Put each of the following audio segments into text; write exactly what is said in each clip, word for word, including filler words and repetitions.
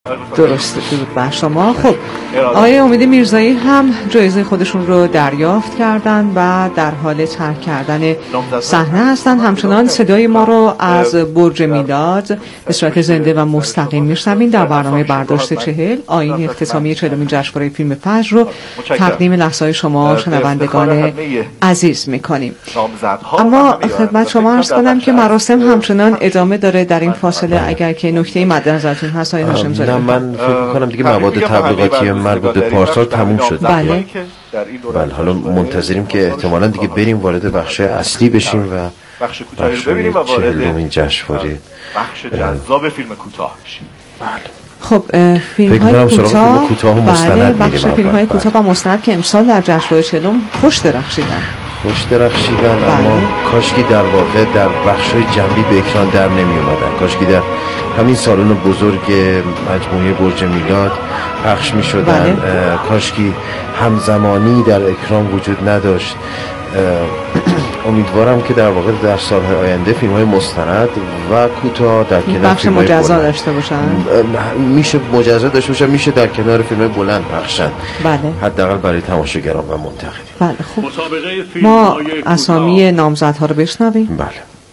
درسته. درود بر شما. خب آقای امید میرزایی هم جایزه خودشون رو دریافت کردن و در حال ترک کردن صحنه هستن. همچنان صدای ما رو از برج میلاد به صورت زنده و مستقیم میشنوین در برنامه برداشت چهل آیین اختتامی چهلمین جشنواره فیلم فجر رو تقدیم لحظه‌های شما شنوندگان عزیز میکنیم. اما خدمت شما عرض کنم که مراسم همچنان ادامه داره. در این فاصله اگر که نکته‌ای مد نظرتون هست آقای هاشم زاده؟ من فکر می‌کنم دیگه مواد تبلیغاتی مربوط به پارسال تموم شد. بله. بله حالا منتظریم که احتمالاً دیگه بریم وارد بخش اصلی بشیم و بخش کوتاه رو ببینیم و وارد چهلمین جشنواره بخش جذاب فیلم کوتاه بشیم. خب فیلم های کوتاه، کوتاه و مستند بله بخش فیلم های کوتاه و مستند که امسال در جشنواره چهلم خوش درخشیدن. خوش درخشیدن اما کاشکی در واقع در بخش‌های جنبی به اکران در نمی اومدن. کاشکی در همین سالن بزرگ مجموعه برج میلاد پخش می شدن. بله. کاشکی همزمانی در اکران وجود نداشت. امیدوارم که در واقع در سالهای آینده فیلم های مستند و کوتاه در کنار بخش مجزا داشته باشن. میشه مجزا داشته باشن، میشه در کنار فیلم های بلند پخشن. بله. حداقل برای تماشاگران و منتقدین. بله خب ما اسامی نامزدها رو بشنویم. بله.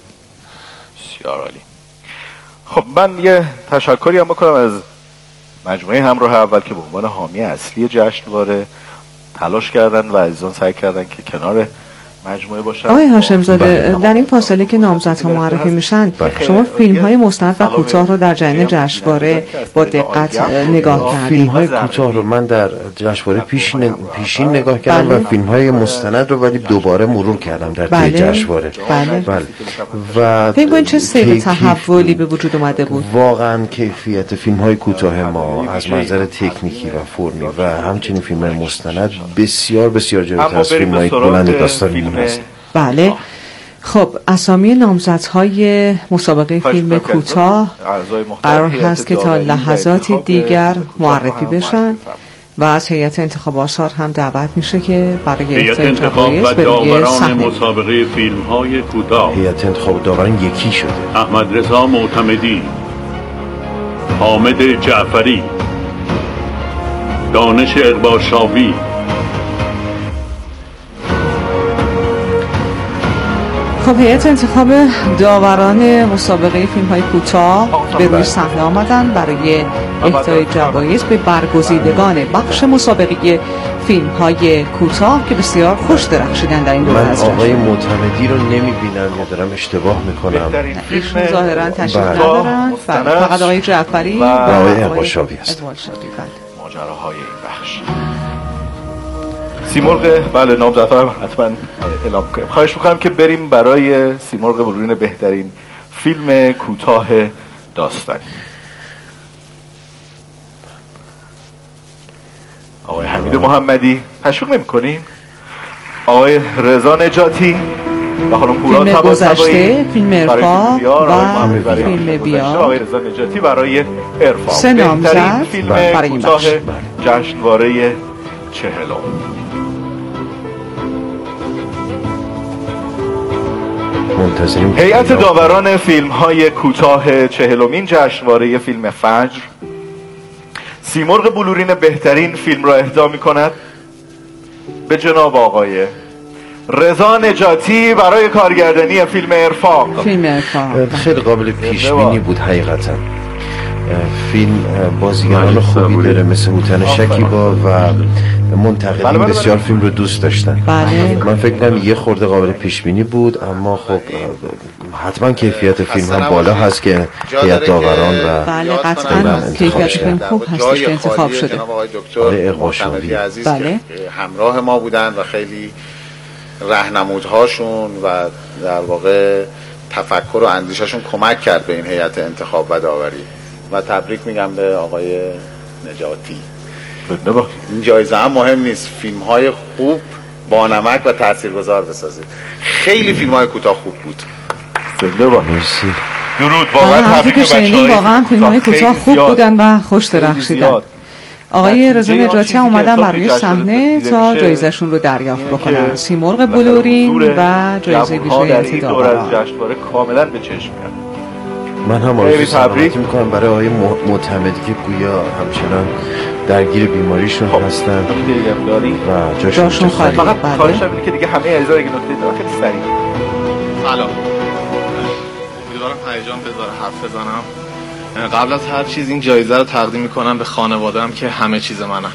بسیار عالی. خب من یه تشکری هم بکنم از مجموعه همراه اول که به عنوان حامی اصلی جشنواره تلاش کردن و عزیزان سعی کردن که کنار مجموعه باشن. آقای هاشم زاده در این فاصله که نامزدها معرفی میشن شما فیلم های مستند و کوتاه رو در جریان جشنواره با دقت نگاه کردید؟ فیلم های کوتاه رو من در جشنواره پیشین پیشین نگاه کردم. بله. و فیلم های مستند رو ولی دوباره مرور کردم در طی جشنواره. بله. بله. و فکر کنید چه سیر تحولی به وجود اومده بود؟ واقعا کیفیت فیلم های کوتاه ما از منظر تکنیکی و فرمی و همچنین فیلم های مستند بسیار بسیار جلوتر از فیلم های بلند داستانی است. بله. خب اسامی نامزدهای مسابقه فیلم کوتاه قرار هست که تا لحظاتی دیگر معرفی بشن و از هیئت انتخاب آثار هم دعوت میشه که برای هیئت انتخاب و داوران مسابقه فیلم های کوتاه. هیئت انتخاب داوران یکی شده: احمد رضا معتمدی، حامد جعفری، دانش اقباشاوی. خب هیئت انتخاب داوران مسابقه فیلم های کوتاه به روی صحنه آمدن برای اهدای جوایز به برگزیدگان بخش مسابقه فیلم های کوتاه که بسیار خوش درخشیدن در این دوره از جشن. من آقای معتمدی رو نمیبینم یا دارم اشتباه میکنم؟ ایشون ظاهرا تشریف ندارن. فقط آقای جعفری و آقای اقباشاوی هست. ماجراهای این بخش. سیمرغ بله نامزدها هم حتما اعلام کنیم. خواهش میکنم که بریم برای سیمرغ بلورین بهترین فیلم کوتاه داستانی. آقای حمید محمدی تشویق نمی کنیم. آقای رضا نجاتی و خانم پورا فیلم گذشته، فیلم ارفاق و فیلم بیار. آقای رضا نجاتی برای ارفاق سه نامزد فیلم کوتاه جشنواره چهلم. هیئت داوران فیلم های کوتاه چهلمین جشنواره فیلم فجر سیمرغ بلورین بهترین فیلم را اهدا می کند به جناب آقای رضا نجاتی برای کارگردانی فیلم ارفاق. فیلم ارفاق خیلی قابل پیش بینی بود حقیقتا. فیلم بازیگران خوبی داره مثل هوتن شکیبا و منتقدین بسیار فیلم رو دوست داشتن. بله. من فکر کنم یه خورده قابل پیش بینی بود اما خب حتما کیفیت فیلم هم بالا هست که هیئت داوران و بله قطعا کیفیت فیلم خوب هستش که انتخاب شده. آقای اقباشاوی بله همراه ما بودن و خیلی راهنمودهاشون و در واقع تفکر و اندیششون کمک کرد به این هیئت انتخاب و داوری و تبریک میگم به آقای نجاتی. این جایزه هم مهم نیست، فیلم های خوب با نمک و تاثیرگذار بسازید. خیلی فیلم های کوتاه خوب بود. مرسی. درود. واقعا حرفی که شنیدیم واقعا فیلم های کوتاه خوب بودن و خوش درخشیدن. آقای رضا نجاتی اومدن برای صحنه تا جایزه‌شون رو دریافت بکنن. سیمرغ بلورین و جایزه ویژه هیئت داوران. جشنواره کاملا به چشم میاد. من هم آرزوی سلامتی میکنم برای آقای معتمدی که گویا همچنان درگیر بیماریشون هستن و جاشون خالی. فقط خواهشم اینه که دیگه همه عزیزا اگه نکته دارن خیلی سریع. سلام. امیدوارم هیجان بذاره حرف بزنم. قبل از هر چیز این جایزه رو تقدیم میکنم به خانواده‌ام که همه چیز منن.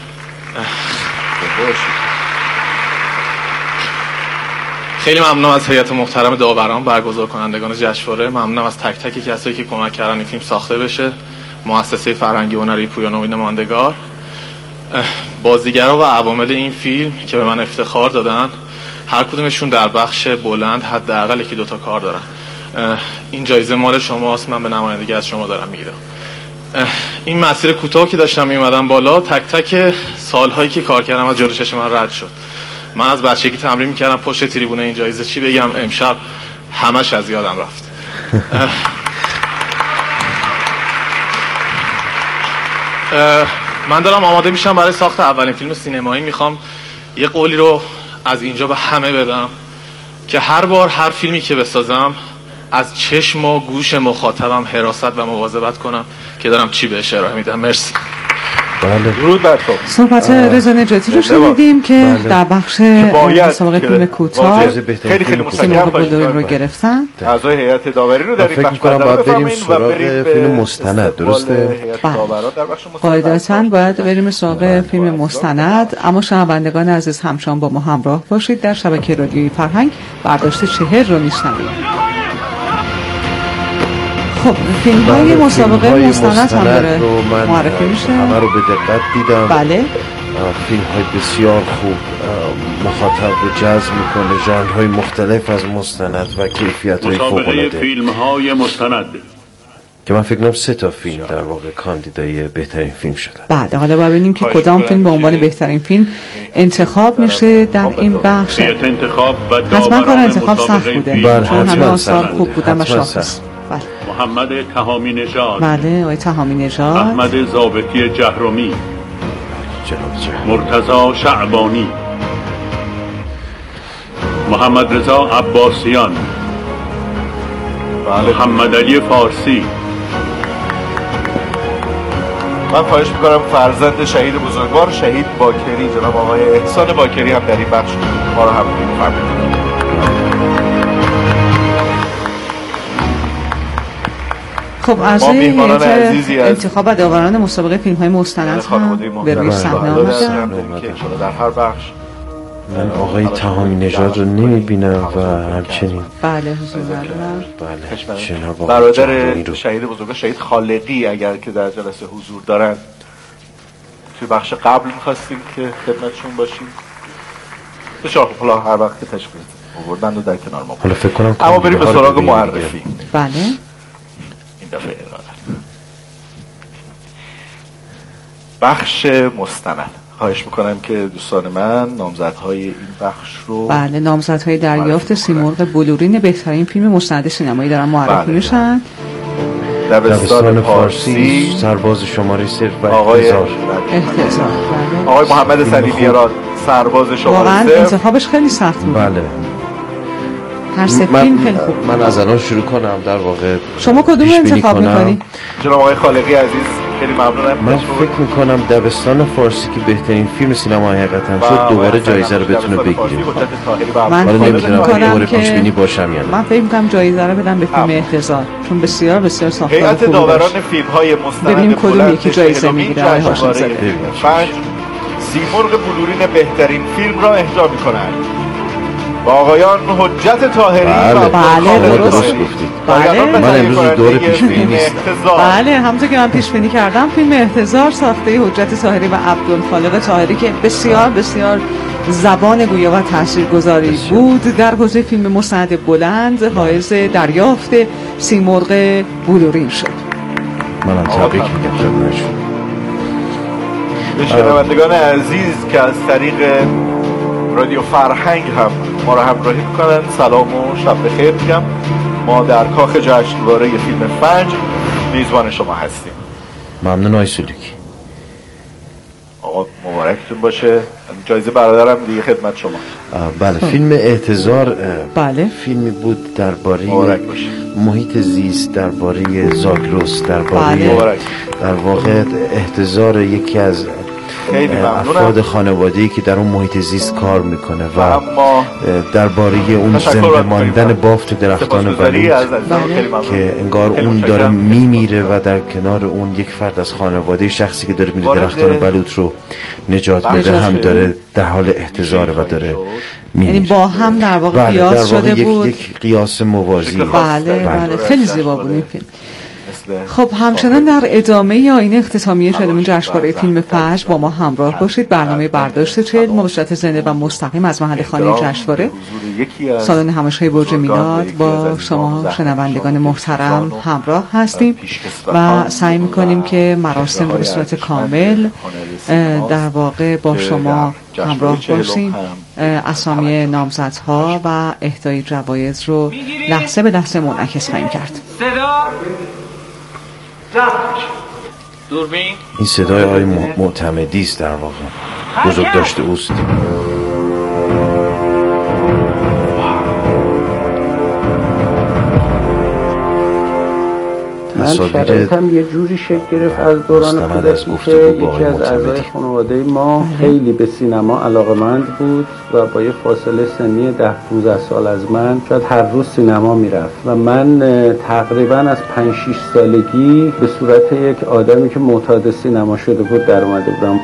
خیلی ممنونم از هیئت محترم داوران، برگزار کنندگان جشنواره. ممنونم از تک تک کسایی که کمک کردن این فیلم ساخته بشه. مؤسسه فرهنگی هنری پویان امید ماندگار، بازیگرا و عوامل این فیلم که به من افتخار دادن، هر کدومشون در بخش بلند حداقل یکی دو تا کار دارن. این جایزه مال شماست، من به نمایندگی از شما دارم میگیرم. این مسیر کوتاه که داشتم میومدم بالا، تک تک سالهایی که کار کردم از جلوی چشم من رد شد. من از بچگی تمرین میکردم پشت تریبون این جایزه چی بگم، امشب همش از یادم رفت. من دارم آماده میشم برای ساخت اولین فیلم سینمایی. میخوام یه قولی رو از اینجا به همه بدم که هر بار هر فیلمی که بسازم از چشم و گوش مخاطبم حراست و مواظبت کنم که دارم چی بهش ارائه میدم. مرسی. درود بر تو. صحبت رضا نجاتی رو شنیدیم که در بخش مسابقه فیلم کوتاه خیلی خیلی متشکرم رو گرفتن. اعضای هیئت داوری رو در این بخش باید بریم سراغ فیلم مستند، درسته؟ قاعدتاً باید بریم سراغ فیلم مستند، اما شنوندگان عزیز همچنان با ما همراه باشید. در شبکه رادیویی فرهنگ برداشت چهر رو میشنوید. خب فیلم های مسابقه مستند هم داره معرفی میشه. همه رو به دقت دیدم. بله. فیلم های بسیار خوب، مخاطب رو جذب میکنه، ژانرهای مختلف از مستند و کیفیت های فوق العاده. مسابقه فیلم های مستند که من فکر کنم سه تا فیلم در واقع کاندیدای بهترین فیلم شدن. بعد حالا باید ببینیم که کدام فیلم به عنوان بهترین فیلم انتخاب میشه در این بخش. انتخاب و حتما کار انتخاب سخت بوده، چون همه آثار خوب بودن و شاخص. بله. محمد تهامی نژاد، بله آقای تهامی نژاد، احمد ضابطی جهرمی، مرتضی شعبانی، محمد رضا عباسیان، بله. محمد علی فارسی. من خواهش میکنم فرزند شهید بزرگوار شهید باکری جناب آقای احسان باکری هم در این بخش ما رو هم می‌فرمایید. خب اعضای هیئت انتخاب و داوران مسابقه فیلم های مستند هم به روی صحنه آمدن در هر بخش. من آقای تهامی نژاد رو نمیبینم و همچنین بله حضور دارم. بله جناب برادر شهید بزرگوار شهید خالقی اگر که در جلسه حضور دارن، توی بخش قبل می‌خواستیم که خدمتشون باشیم. بسیار خوب، حالا هر وقت که تشریف آوردن رو در کنار ما. حالا فکر کنم اما بریم به سراغ معرفی. بله. دفعه بخش مستند. خواهش میکنم که دوستان من نامزدهای این بخش رو بله نامزدهای دریافت سیمرغ بلورین بهترین فیلم مستند سینمایی دارن معرفی بله. میشن. دبستان فارسی، سرباز شماره صفر و آقای احتضار احتضار بله. آقای محمد سلیمیراد سرباز شماره صفر. واقعا انتخابش خیلی سخت بود. بله. هر سه فیلم خیلی خوب. من از الان شروع کنم در واقع. شما کدوم انتخاب میکنی؟ جناب آقای خالقی عزیز خیلی ممنونم. من فکر میکنم دبستان فارسی که بهترین فیلم سینما حقیقتا شد دوباره جایزه رو بتونه بگیره. من فکر میکنم که پیش بینی باشم یا نه. من فکر میکنم جایزه رو بدم به فیلم احتضار، چون بسیار بسیار ساختار خوبی داشت. هیئت داوران فیلم های مستند ببینیم کدوم یکی جایزه میگیره. آقای هاشم زاده پنج سیمرغ بلورین بهترین فیلم را اهدا میکنند با آقایان حجت طاهری بله. و بله درست گفتید. بله. من امروز دور پیش بینی نیستم. بله همونطور که من پیش بینی کردم فیلم احتضار ساخته حجت طاهری و عبدالخالق طاهری که بسیار بسیار زبان گویا و تاثیرگذاری بود در حوزه فیلم مستند بلند حائز دریافت سیمرغ بلورین شد. منم تبریک میگم خدمتشون. به شنوندگان عزیز که از طریق رادیو فرهنگ هم ما را همراهی میکنن سلام و شب بخیر میگم. ما در کاخ جشنواره فیلم فجر میزبان شما هستیم. ممنون آقای سلوکی. آقا مبارک مبارکتون باشه. جایزه برادرم دیگه خدمت شما. بله فیلم احتضار بله فیلمی بود درباره محیط زیست، درباره زاگرس، درباره بله. در واقع احتضار یکی از افراد خانواده‌ای که در اون محیط زیست کار میکنه و درباره اون زنده ماندن بافت درختان بلوط که انگار اون داره میمیره و در کنار اون یک فرد از خانواده شخصی که داره میره درختان بلوط رو نجات میده هم داره در حال احتضار و داره میمیره. یعنی با هم در واقع قیاس شده یک بود. یک قیاس موازی. بله بله خیلی زیبا بود این فیلم. خب همچنان در ادامه آیین اختتامیه شدمون جشنواره فیلم فجر با ما همراه باشید. برنامه برداشت چهل مباشرت زنده و مستقیم از محل خانه جشنواره سالن همایش‌های برج میلاد با شما شنوندگان محترم همراه هستیم و سعی می‌کنیم که مراسم به صورت کامل در واقع با شما همراه باشیم. اسامی نامزدها و اهدای جوایز رو لحظه به لحظه منعکس خواهیم کرد. دوربین این صدای آقای معتمدی است، در واقع بزرگ داشته اوست. من شرایطم یه جوری شکل گرفت از دوران کودکی که یکی از اعضای خانواده ما خیلی به سینما علاقه‌مند بود و با یه فاصله سنی ده پانزده سال از من شاید هر روز سینما میرفت و من تقریبا از پنج شش سالگی به صورت یک آدمی که معتاد سینما شده بود در اومده بودم.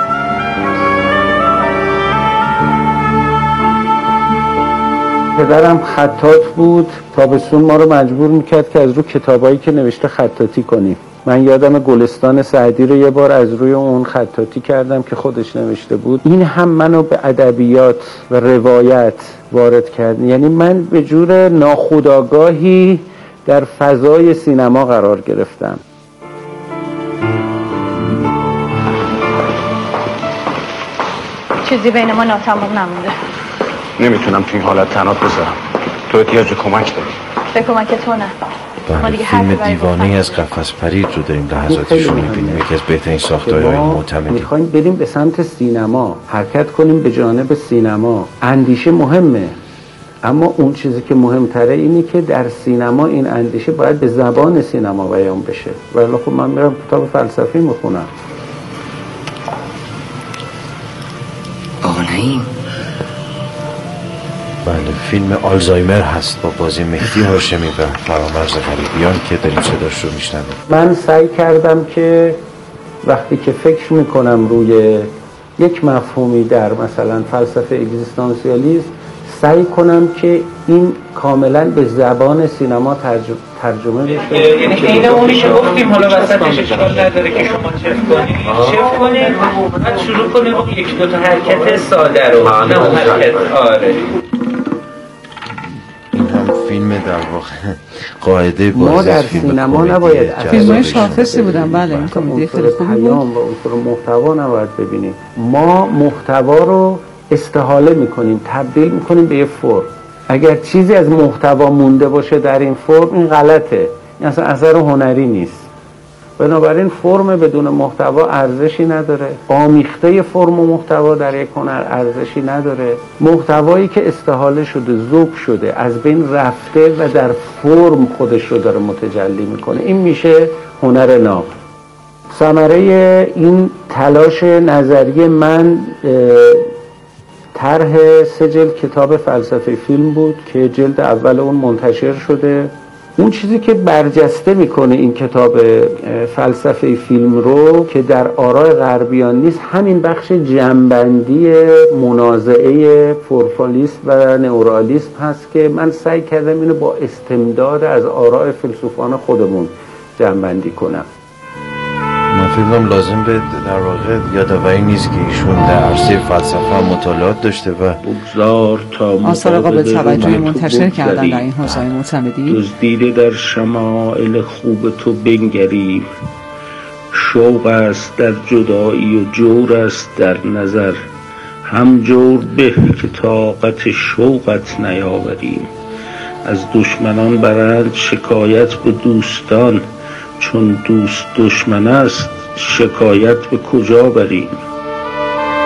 پدرم خطاط بود. تابستون ما رو مجبور میکرد که از روی کتابایی که نوشته خطاطی کنیم. من یادم گلستان سعدی رو یه بار از روی اون خطاطی کردم که خودش نوشته بود. این هم منو به ادبیات و روایت وارد کرد. یعنی من به جور ناخودآگاهی در فضای سینما قرار گرفتم. چیزی بین ما ناتمام نمونده. نمیتونم تو این حالت تنات بذارم. تو احتیاج به کمک داری. به کمک تو نه. بله فیلم دیوانه از قفس پرید رو داریم لحظاتش رو میبینیم. یکی از بهترین ساختارهای معتمدی. میخوایم بریم به سمت سینما، حرکت کنیم به جانب سینما. اندیشه مهمه، اما اون چیزی که مهمتره اینه که در سینما این اندیشه باید به زبان سینما بیان بشه. ولی خب من میرم کتاب فلسفی میخونم. آقا نعیم بله فیلم آلزایمر هست با بازی مهدی هاشمی و فرامرز غریبیان که داریم صداش رو میشنویم. من سعی کردم که وقتی که فکر میکنم روی یک مفهومی در مثلا فلسفه اگزیستانسیالیسم سعی کنم که این کاملا به زبان سینما ترجمه ترجمه بشه. یعنی این اونی که گفتیم حالا وسطش اشکال نداره که شما چف کنید چف کنید بعد شروع کنید یک دو تا حرکت ساده رو نه حرکت آره. این هم فیلم در واقع قاعده بازی ما در سینما نباید فیلم‌های شاخصی بودن. بله این کمدی خیلی خوبی بود و عنصر محتوا نباید ببینیم. ما محتوا رو استحاله میکنیم، تبدیل میکنیم به یه فرم. اگر چیزی از محتوا مونده باشه در این فرم این غلطه، این اصلا اثر هنری نیست. بنابراین فرم بدون محتوا ارزشی نداره. آمیخته فرم و محتوا در یک هنر ارزشی نداره. محتوایی که استحاله شده، ذوب شده، از بین رفته و در فرم خودش رو داره متجلی میکنه، این میشه هنر ناب. ثمره این تلاش نظری من طرح سه جلد کتاب فلسفه فیلم بود که جلد اول اون منتشر شده. اون چیزی که برجسته میکنه این کتاب فلسفه فیلم رو که در آراء غربیان نیست، همین بخش جنبندی منازعه پورفالیسم و نئورالیسم هست که من سعی کردم اینو با استمداد از آراء فیلسوفان خودمون جنبندی کنم. من فکرم لازم به در واقع یادآوری نیست که ایشون در عرصه فلسفه مطالعات داشته و آثار قابل توجهی منتشر کردن در این حوزه معتمدی. دزدیده در شمائل خوب تو بنگریم، شوق است در جدایی و جور است در نظر، هم جور به که طاقت شوقت نیاوریم. از دشمنان برند شکایت به دوستان، چون دوست دشمن است شکایت به کجا بریم.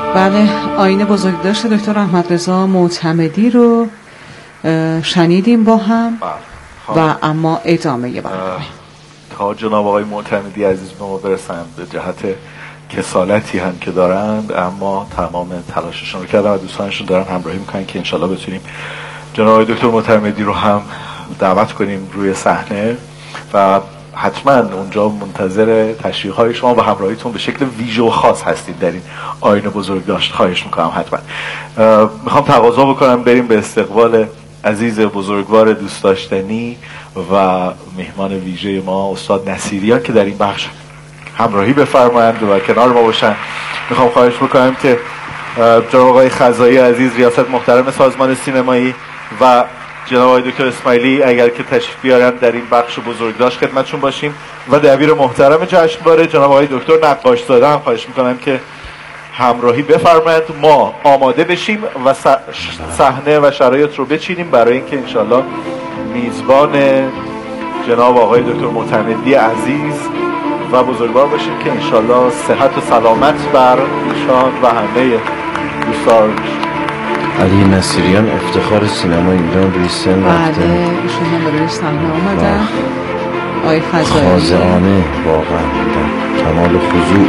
بله، آیین بزرگداشت دکتر احمد رضا معتمدی رو شنیدیم با هم و اما ادامه برنامه تا جناب آقای معتمدی عزیز به ما برسن به جهت کسالتی هم که دارند، اما تمام تلاششون رو کردن و دوستانشون دارن همراهی میکنن که انشالله بتونیم جناب آقای دکتر معتمدی رو هم دعوت کنیم روی صحنه و حتما اونجا منتظر تشریح های شما و همراهیتون به شکل ویژه و خاص هستید در این آیین بزرگداشت. خواهش میکنم حتما. میخوام تقاضا بکنم بریم به استقبال عزیز بزرگوار دوست داشتنی و مهمان ویژه ما استاد نصیریان که در این بخش همراهی بفرمایند و کنار ما باشن. میخوام خواهش بکنم که جناب آقای خزایی عزیز ریاست محترم سازمان سینمایی و جناب آقای دکتر اسماعیلی اگر که تشریف بیارن در این بخش بزرگداشت خدمتشون باشیم و دبیر محترم جشنواره جناب آقای دکتر نقاش زاده هم خواهش میکنم که همراهی بفرمایند. ما آماده بشیم و صحنه و شرایط رو بچینیم برای اینکه انشالله میزبان جناب آقای دکتر معتمدی عزیز و بزرگوار باشیم که انشالله صحت و سلامت بر ایشان و همه دوستان. علی نصیریان افتخار سینما ایران روی سن رفته. بله، ایشون هم روی صحنه آمدن. آقای خزایی خاضعانه واقعا در کمال خضوع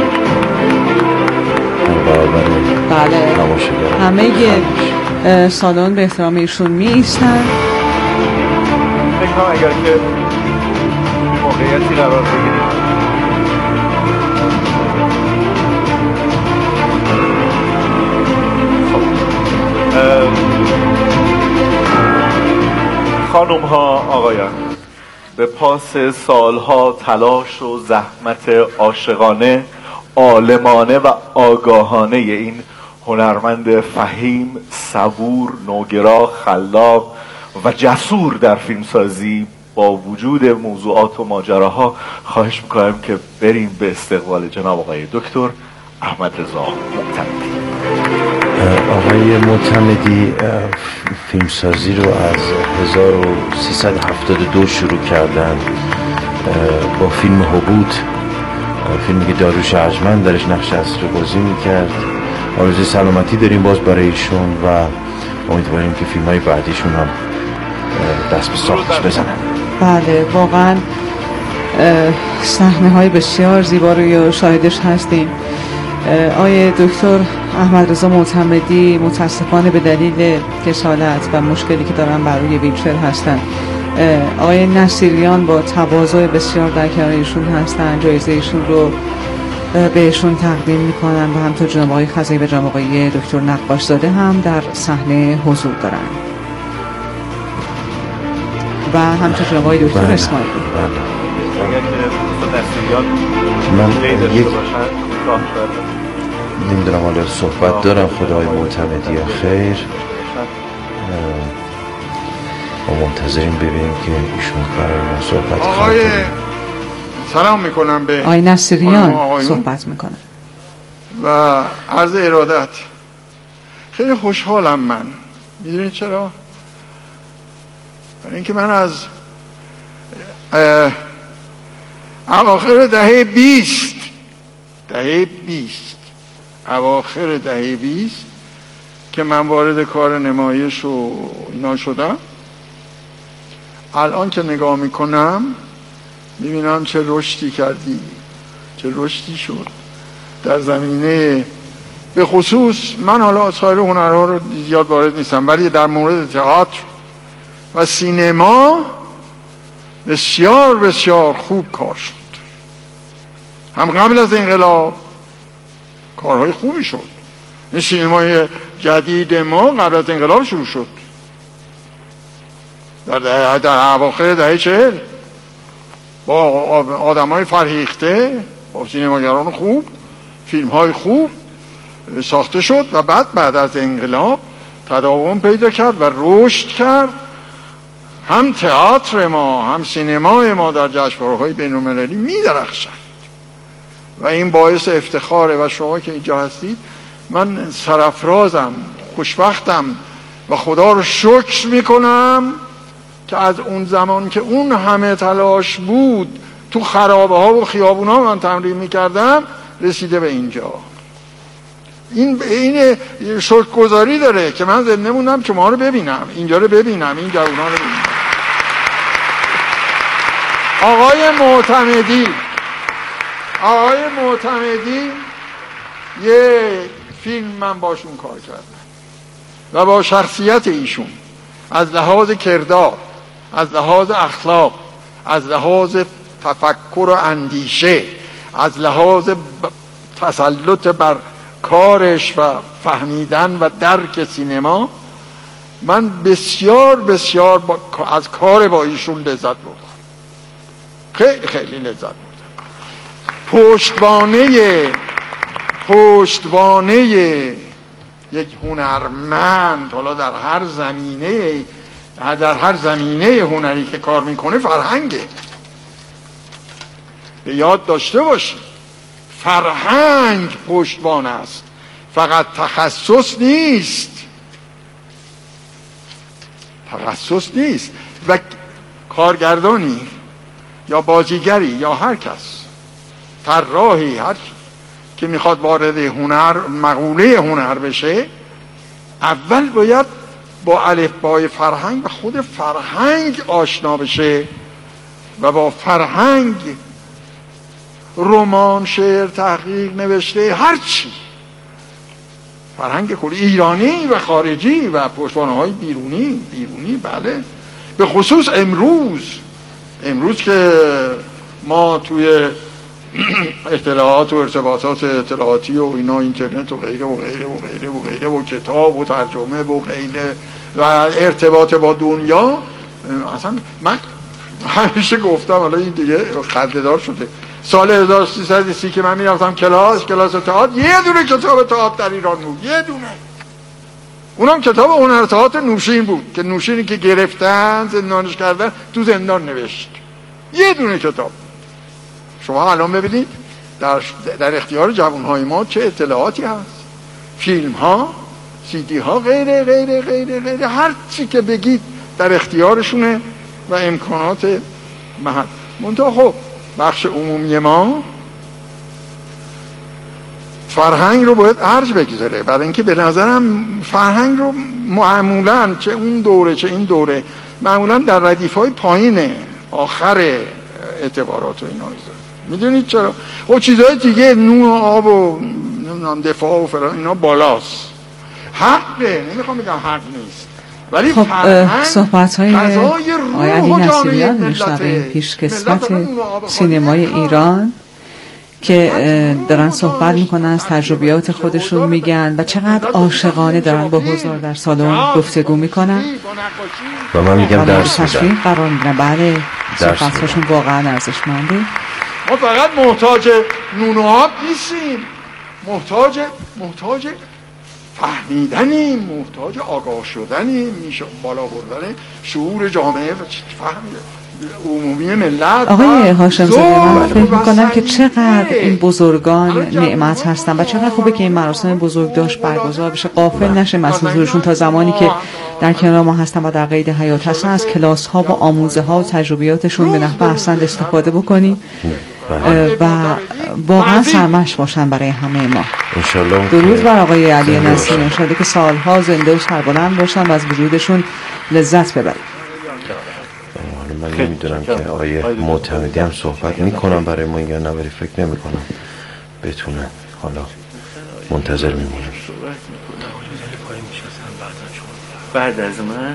در برابر بله تماشاگران همه سالن به احترام ایشون می ایستن. فکر کنم اگر که موقعیتی قرار بگیریم خانم ها آقایان، به پاس سالها تلاش و زحمت عاشقانه، عالمانه و آگاهانه این هنرمند فهیم، صبور، نوگرا، خلاق و جسور در فیلمسازی با وجود موضوعات و ماجراها خواهش میکنم که بریم به استقبال جناب آقای دکتر احمد رضا معتمدی. آقای معتمدی فیلمسازی رو از هزار و سیصد و هفتاد و دو شروع کردن با فیلم حبوط، فیلمی که داریوش ارجمند درش نقش اصلی بازی میکرد. آرزوی سلامتی داریم باز برای ایشون و امیدواریم که فیلم های بعدیشون هم دست به ساختش بزنن. بله، واقعا صحنه های بسیار زیبا رو شاهدش هستیم. آقای دکتر احمد رضا معتمدی متاسفانه به دلیل کسالت و مشکلی که دارن بر روی ویلچر هستن. آقای نصیریان با تواضع بسیار در کنار ایشون هستن، جایزه ایشون رو بهشون تقدیم میکنن و همطور جناب آقای خزایی و جناب آقای دکتر نقاش زاده هم در صحنه حضور دارن و همطور جناب آقای دکتر اسماعیلی. من یک نمیدونم حالا صحبت دارم خدای معتمدی یا خیر، ما منتظریم ببینیم که ایشون قرار ما صحبت آقای سلام میکنم به آقای نصیریان صحبت میکنم و عرض ارادت. خیلی خوشحالم من، میدونید چرا؟ برای اینکه من از اواخر دهه بیست دهه بیست اواخر دهه بیست که من وارد کار نمایش و اینا شدم، الان که نگاه میکنم میبینم چه رشدی کردی، چه رشدی شد در زمینه، به خصوص من حالا سایر هنرها رو زیاد وارد نیستم ولی در مورد تئاتر و سینما بسیار بسیار خوب کار شد. هم قبل از انقلاب کارهای خوبی شد. این سینمای جدید ما قبل از انقلاب شروع شد در ده در اواخر دهه چهل با آدمای فرهیخته، با سینماگران خوب، فیلم های خوب ساخته شد و بعد بعد از انقلاب تداوم پیدا کرد و رشد کرد. هم تئاتر ما هم سینمای ما در جشنواره‌های بین‌المللی می‌درخشند و این باعث افتخاره و شما که اینجا هستید من سرافرازم، خوشبختم و خدا رو شکر میکنم که از اون زمان که اون همه تلاش بود تو خرابه ها و خیابون ها من تمرین میکردم رسیده به اینجا این این شکرگزاری داره که من زنده موندم شما رو ببینم، اینجا رو ببینم، این جوونا رو ببینم. آقای معتمدی آقای معتمدی یه فیلم من باشون کار کردم و با شخصیت ایشون از لحاظ کردار، از لحاظ اخلاق، از لحاظ تفکر و اندیشه، از لحاظ تسلط بر کارش و فهمیدن و درک سینما، من بسیار بسیار با از کار با ایشون لذت بردم، خیلی خیلی لذت بردم. پشتوانه پشتوانه یک هنرمند حالا در هر زمینه در هر زمینه هنری که کار میکنه فرهنگه. به یاد داشته باشید فرهنگ پشتوانه است، فقط تخصص نیست، تخصص نیست. و کارگردانی یا بازیگری یا هر کس، طراحی، هر کی که میخواد وارد هنر، مقوله هنر بشه، اول باید با الفبای فرهنگ و خود فرهنگ آشنا بشه و با فرهنگ رمان، شعر، تحقیق، نوشته، هر چی، فرهنگ کلی ایرانی و خارجی و پشتوانه های بیرونی بیرونی بله. به خصوص امروز امروز که ما توی اطلاعات و ارتباطات اطلاعاتی و اینا، اینترنت و غیره و غیره و غیره و غیره و کتاب و ترجمه و غیره و ارتباط با دنیا، اصلا من همیشه گفتم، حالا این دیگه خنده‌دار شده، سال هزار و سیصد و سی که من میرفتم کلاس کلاس تئاتر، یه دونه کتاب تئاتر در ایران بود، یه دونه، اونم کتاب هنر تئاتر نوشین بود که نوشینی که گرفتن زندانش کردن تو زندان نوشت، یه دونه کتاب. شما الان ببینید در, در اختیار جوانهای ما چه اطلاعاتی هست، فیلم ها، سی دی ها، غیره غیره غیره غیره، هر چی که بگید در اختیارشونه و امکانات محل. منتها خب بخش عمومی ما فرهنگ رو باید ارج بگذاره، برای اینکه به نظرم فرهنگ رو معمولا چه اون دوره چه این دوره معمولا در ردیف‌های پایین آخر اعتبارات و اینا میدونید چرا؟ خب چیزهای دیگه نون و آب و نمیدونم دفاع و فران اینا بالاست، حقه، نمیخوام بگم حق نیست، ولی خب صحبت های آقای علی نصیریان میشنویم، پیش قسمت سینمای ایران که دارن صحبت میکنن، از تجربیات خودشون میگن و چقدر عاشقانه دارن با حضار در سالن گفتگو میکنن و من میگم درس میدن، قرار میدن. بله صحبتشون واقعا ارزشمنده. ما فقط محتاج نون و آب نیستیم، محتاج محتاج فهمیدنیم، محتاج آگاه شدنیم، میشه بالا بردن شعور جامعه و فهم عمومی ملت. آقای هاشم‌زاده، من فکر میکنم که چقدر این بزرگان نعمت هستن و چقدر خوبه که این مراسم بزرگ داشت برگزار بشه، غافل نشیم از حضورشون تا زمانی که در کنار ما هستن و در قید حیات هستن، از کلاس ها و آموزه ها و تجربیاتشون به نحو احسن استفاده بکنیم و واقعا سرمشق باشن برای همه ما. انشالله. درود بر آقای علی نصیری، انشالله که سالها زنده و سربلند باشن و از وجودشون لذت ببریم. من نمیدونم که آیه معتمدی هم صحبت میکنم برای ما یا نه، ولی فکر نمی کنم بتونن، حالا منتظر میمونم. بعد از من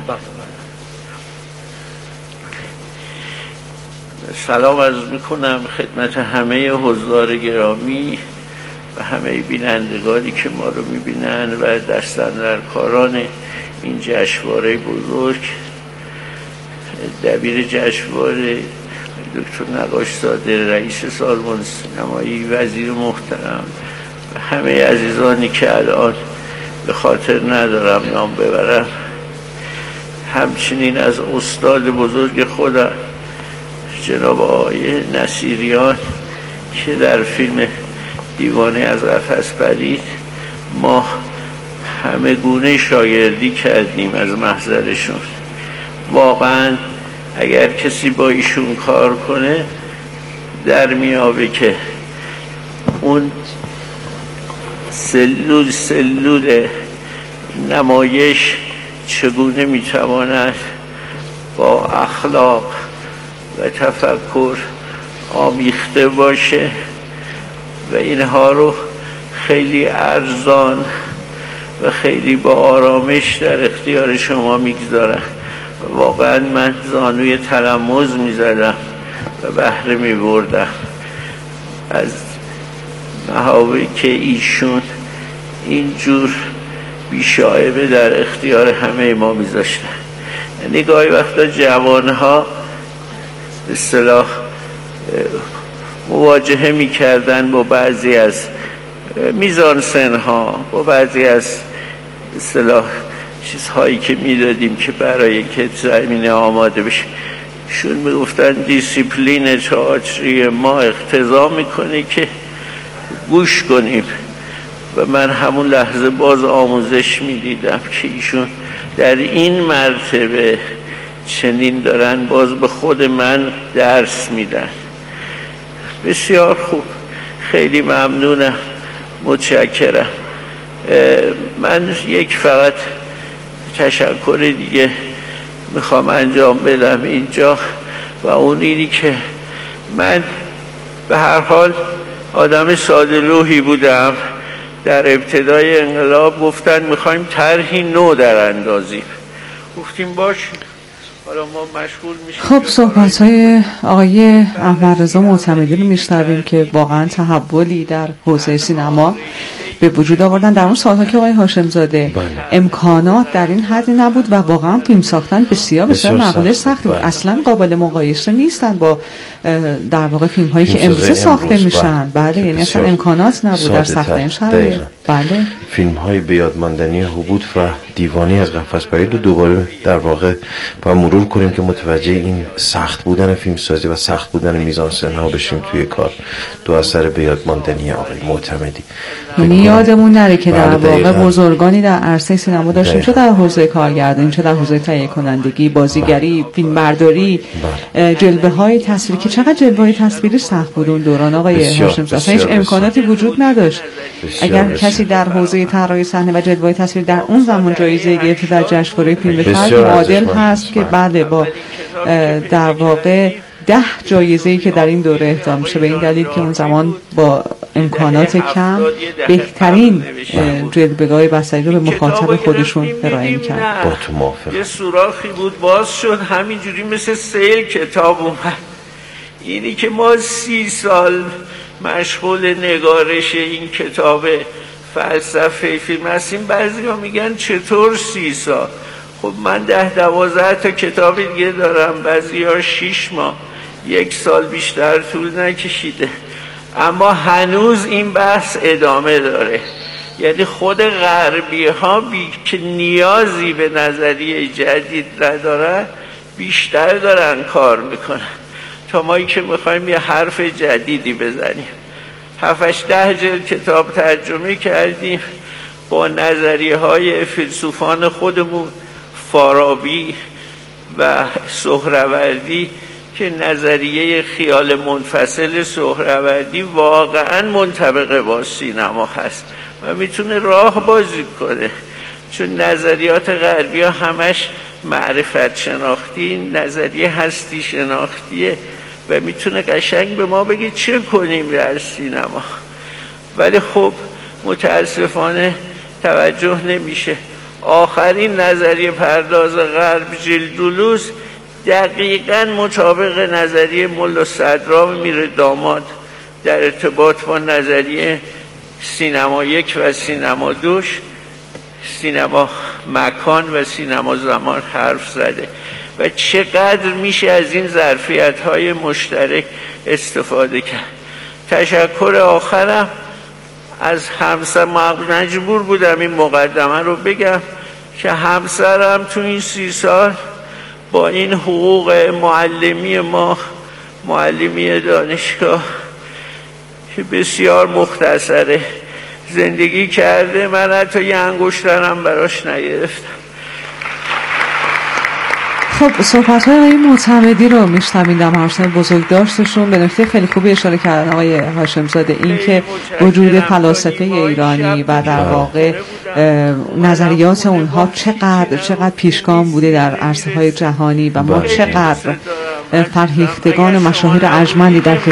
سلام عرض میکنم خدمت همه حضار گرامی و همه بینندگانی که ما رو میبینن و دستاندرکاران این جشنواره بزرگ، دبیر جشنواره دکتر نقاشزاده، رئیس سازمان سینمایی، وزیر محترم و همه عزیزانی که الان به خاطر ندارم نام ببرم، همچنین از استاد بزرگ خودم جناب آقای نصیریان که در فیلم دیوانه از قفس پرید ما همه گونه شاگردی کردیم از محضرشون. واقعا اگر کسی با ایشون کار کنه در میابه که اون سلول سلول نمایش چگونه میتواند با اخلاق و تفکر آمیخته باشه و اینها رو خیلی ارزان و خیلی با آرامش در اختیار شما میگذارم. واقعا من زانوی تلمذ میزدم و بهره میبردم از محاوی که ایشون اینجور بیشایبه در اختیار همه ما میذاشتن. یعنی گاهی وقتا جوانها به اصطلاح مواجهه میکردن با بعضی از میزانسنها، با بعضی از به اصطلاح چیزهایی که میدادیم که برای که زمینه آماده بشه، شون میگفتن دیسیپلین تئاتری ما اقتضا میکنه که گوش کنیم و من همون لحظه باز آموزش میدیدم که ایشون در این مرتبه چنین دارن باز به خود من درس میدن. بسیار خوب، خیلی ممنونم، متشکرم. من یک فقط تشکر دیگه میخوام انجام بدم اینجا و اون اینی که من به هر حال آدم ساده لوحی بودم. در ابتدای انقلاب گفتن میخوایم طرحی نو در اندازیم، گفتیم باش، حالا ما مشغول میشیم. خب صحبت های آقای احمدرضا معتمدی رو میشنویم که واقعا تحولی در حوزه سینما به وجود آوردن. در اون سالها که آقای هاشمزاده امکانات در این حدی نبود و واقعا فیلم ساختن بسیار بسیار مقوله سختی بود، اصلا قابل مقایسه نیستن با در واقع فیلم هایی که امروزه ساخته میشن. بله، یعنی اصلا امکانات نبود در ساخت این شرایط. بله، فیلم های به یاد ماندنی حبوط و دیوانی از قفس پرید رو دوباره در واقع با مرور کنیم که متوجه این سخت بودن فیلم سازی و سخت بودن میزانسن ها بشیم توی کار. دو اثر به یاد ماندنی آقای معتمدی، یعنی یادمون نره که در واقع بزرگانی در عرصه سینما داشتیم، چه در حوزه کارگردانی، چه در حوزه تهیه کنندگی، بازیگری، فیلمبرداری، جلوه های تصویری که چقدر جلوه های تصویری سخت بود اون دوران آقای هاشمزاده. هیچ امکاناتی وجود نداشت. اگر بسیار کسی در حوزه طراحی صحنه و جلوه های تصویری در اون زمان جایزه گرفت در جشنواره فیلم فجر، معادل هست که بله با در واقع ده جایزه‌ای که در این دوره اهدا میشه، به این دلیل که اون زمان با امکانات کم بهترین جلوه‌های بصری رو به مخاطب خودشون ارائه می‌کرد. با تو موافقم. یه سوراخی بود باز شد، همینجوری مثل سیل کتاب اومد. اینی که ما سی سال مشغول نگارش این کتاب فلسفه فیلم هستیم، بعضی‌ها میگن چطور سی سال؟ خب من ده دوازده تا کتاب دیگه دارم، بعضی‌ها شیش ماه، یک سال بیشتر طول نکشیده، اما هنوز این بحث ادامه داره. یعنی خود غربی ها بی که نیازی به نظریه جدید ندارن، بیشتر دارن کار میکنن تا مایی که میخوایم یه حرف جدیدی بزنیم. هفتش ده جلد کتاب ترجمه کردیم با نظریه های فیلسوفان خودمون، فارابی و سهروردی، که نظریه خیال منفصل سهروردی واقعا منطبق با سینما هست و میتونه راه بازی کنه، چون نظریات غربی ها همش معرفت شناختی، نظریه هستی شناختیه و میتونه قشنگ به ما بگه چه کنیم در سینما. ولی خب متاسفانه توجه نمیشه. آخرین نظریه پرداز غرب جلدولوس دقیقاً مطابق نظریه ملا صدرا میره داماد در ارتباط با نظریه سینما یک و سینما دوش، سینما مکان و سینما زمان حرف زده و چقدر میشه از این ظرفیت های مشترک استفاده کرد. تشکر آخرم از همسر، مجبور بودم این مقدمه رو بگم که همسرم تو این سی سال با این حقوق معلمی ما، معلمی دانشگاه که بسیار مختصره، زندگی کرده. من حتی یه انگشترم براش نگرفتم. خب صحبت های آقای معتمدی رو میشنویم در مراسم بزرگ داشتشون. به نکته خیلی خوبی اشاره کردن آقای هاشمزاده، این که وجود فلاسفه ایرانی و در واقع نظریات اونها چقدر چقدر پیشگام بوده در عرصه های جهانی و ما چقدر فرهیختگان مشاهیر ارجمندی در